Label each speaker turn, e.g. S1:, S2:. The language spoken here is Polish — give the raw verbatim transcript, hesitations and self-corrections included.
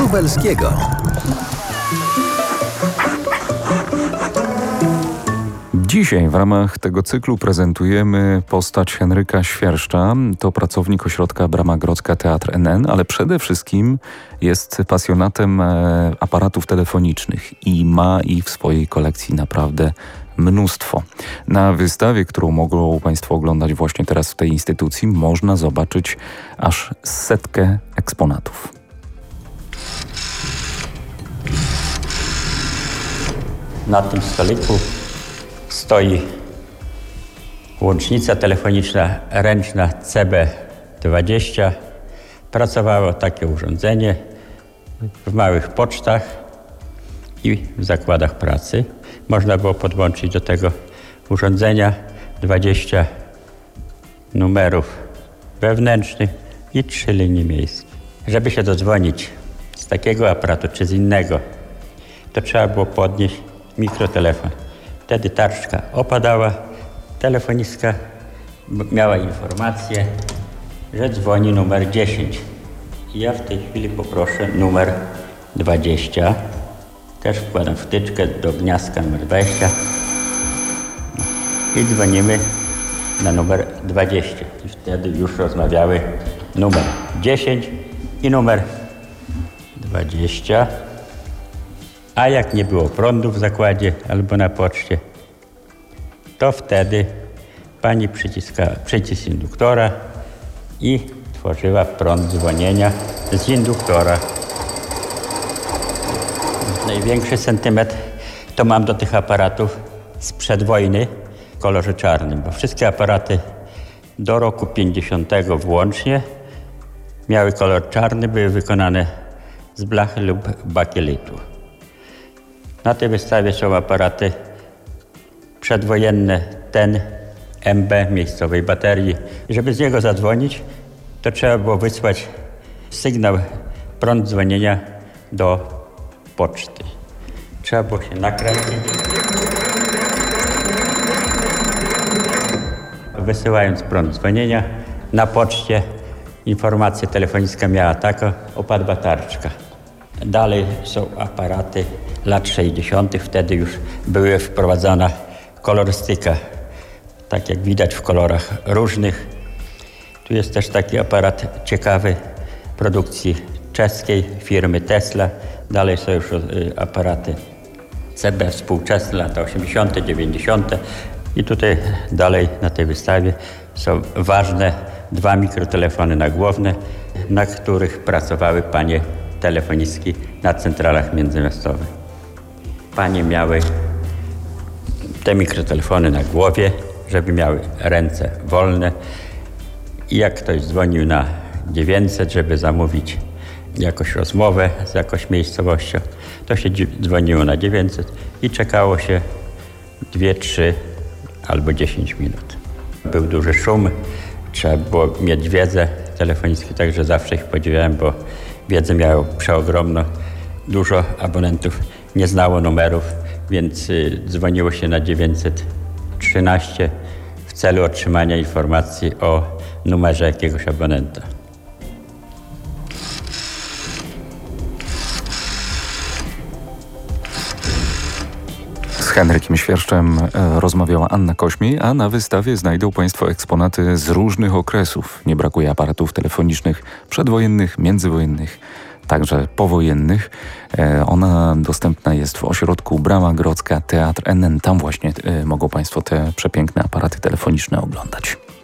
S1: Lubelskiego. Dzisiaj w ramach tego cyklu prezentujemy postać Henryka Świerszcza. To pracownik ośrodka Brama Grodzka Teatr N N, ale przede wszystkim jest pasjonatem aparatów telefonicznych i ma ich w swojej kolekcji naprawdę mnóstwo. Na wystawie, którą mogą Państwo oglądać właśnie teraz w tej instytucji, można zobaczyć aż setkę eksponatów.
S2: Na tym stoliku stoi łącznica telefoniczna ręczna C B dwadzieścia. Pracowało takie urządzenie w małych pocztach i w zakładach pracy. Można było podłączyć do tego urządzenia dwadzieścia numerów wewnętrznych i trzy linie miejskie. Żeby się dodzwonić z takiego aparatu czy z innego, to trzeba było podnieść mikrotelefon. Wtedy tarczka opadała, telefonistka miała informację, że dzwoni numer dziesięć. I ja w tej chwili poproszę numer dwadzieścia. Też wkładam wtyczkę do gniazdka numer dwadzieścia i dzwonimy na numer dwadzieścia. I wtedy już rozmawiały numer dziesięć i numer dwadzieścia. A jak nie było prądu w zakładzie albo na poczcie, to wtedy pani przyciskała przycisk induktora i tworzyła prąd dzwonienia z induktora. Największy sentyment to mam do tych aparatów sprzed wojny w kolorze czarnym, bo wszystkie aparaty do roku pięćdziesiątego włącznie miały kolor czarny, były wykonane z blachy lub bakielitu. Na tej wystawie są aparaty przedwojenne, ten M B miejscowej baterii. Żeby z niego zadzwonić, to trzeba było wysłać sygnał, prąd dzwonienia do poczty. Trzeba było się nakręcić. Wysyłając prąd dzwonienia na poczcie, informacja telefonicka miała taką, opadła tarczka. Dalej są aparaty lat sześćdziesiątych. Wtedy już była wprowadzana kolorystyka, tak jak widać w kolorach różnych. Tu jest też taki aparat ciekawy produkcji czeskiej firmy Tesla. Dalej są już aparaty C B współczesne, lata osiemdziesiąte, dziewięćdziesiąte. I tutaj dalej na tej wystawie są ważne dwa mikrotelefony nagłowne, na których pracowały panie telefonistki na centralach międzymiastowych. Panie miały te mikrotelefony na głowie, żeby miały ręce wolne. I jak ktoś dzwonił na dziewięćset, żeby zamówić jakąś rozmowę z jakąś miejscowością, to się dzwoniło na dziewięćset i czekało się dwie, trzy albo dziesięć minut. Był duży szum, trzeba było mieć wiedzę telefonistkę, także zawsze ich podziwiałem, bo wiedzę miało przeogromną. Dużo abonentów nie znało numerów, więc y, dzwoniło się na dziewięćset trzynaście w celu otrzymania informacji o numerze jakiegoś abonenta.
S1: Z Henrykiem Świerszczem rozmawiała Anna Kośmiej, a na wystawie znajdą Państwo eksponaty z różnych okresów. Nie brakuje aparatów telefonicznych przedwojennych, międzywojennych, także powojennych. Ona dostępna jest w ośrodku Brama Grodzka Teatr N N. Tam właśnie mogą Państwo te przepiękne aparaty telefoniczne oglądać.